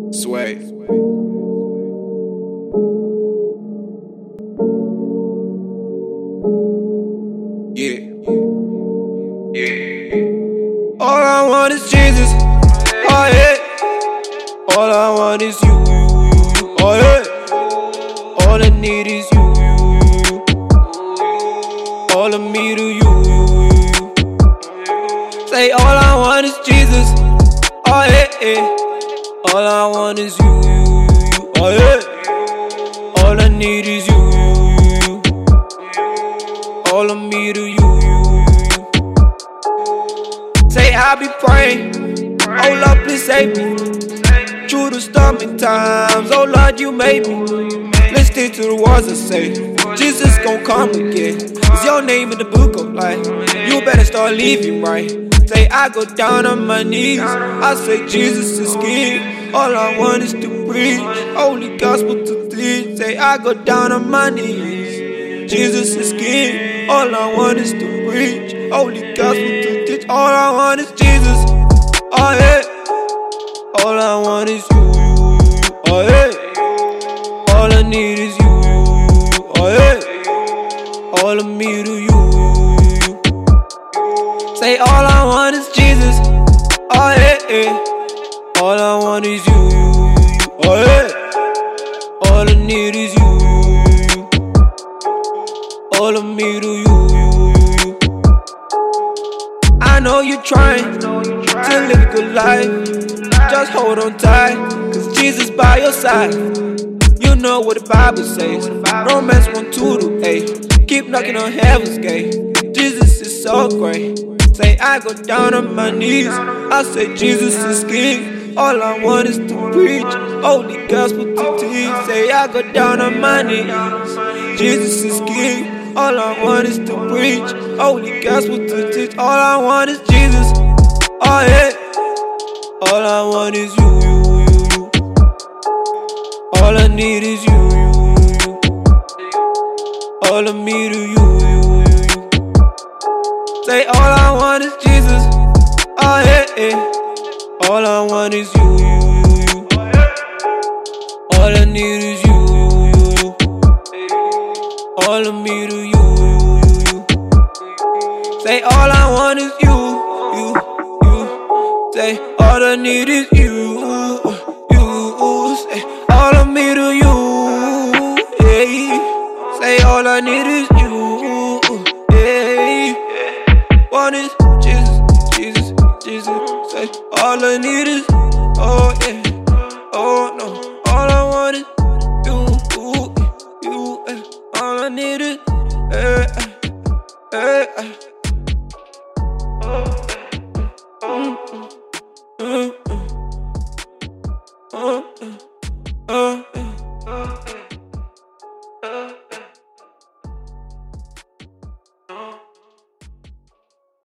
Sway. Yeah. All I want is Jesus. Oh yeah. All I want is you. Oh yeah. All I need is you. All of me to you. Say all I want is Jesus. Oh yeah. All I want is you. Oh yeah. All I need is you. All of me to you. Say I be praying, oh Lord please save me. Through the stormy times, oh Lord you made me. Let's stick to the words I say, Jesus gon' come again. It's your name in the book of life, you better start living right. Say I go down on my knees, I say Jesus is king. All I want is to preach, holy gospel to teach. Say I go down on my knees, Jesus is king. All I want is to preach, holy gospel to teach. All I want is Jesus. Oh yeah. All I want is you. Oh yeah. All I need is you. Oh yeah. All of me to you. Say all I want is Jesus. Oh yeah. All I want is you. Oh yeah. All I need is you. All of me to you. I know you're trying to live a good life. Just hold on tight, cause Jesus by your side. You know what the Bible says, Romans 1:2-8. Keep knocking on heaven's gate. Jesus is so great. Say I go down on my knees, I say Jesus is king. All I want is to preach, holy gospel to teach. Say I go down on my knees, Jesus is king. All I want is to preach, holy gospel to teach. All I want is Jesus. Oh yeah. All I want is you. All I need is you. All of me to you. Say all I want is Jesus. Oh yeah. All I want is you. All I need is you. All of me to you. Say all I want is you. Say all I need is you. Say all of me to you. Yeah. Say all I need is you. Yeah. One is Jesus. Say all I need is, oh yeah.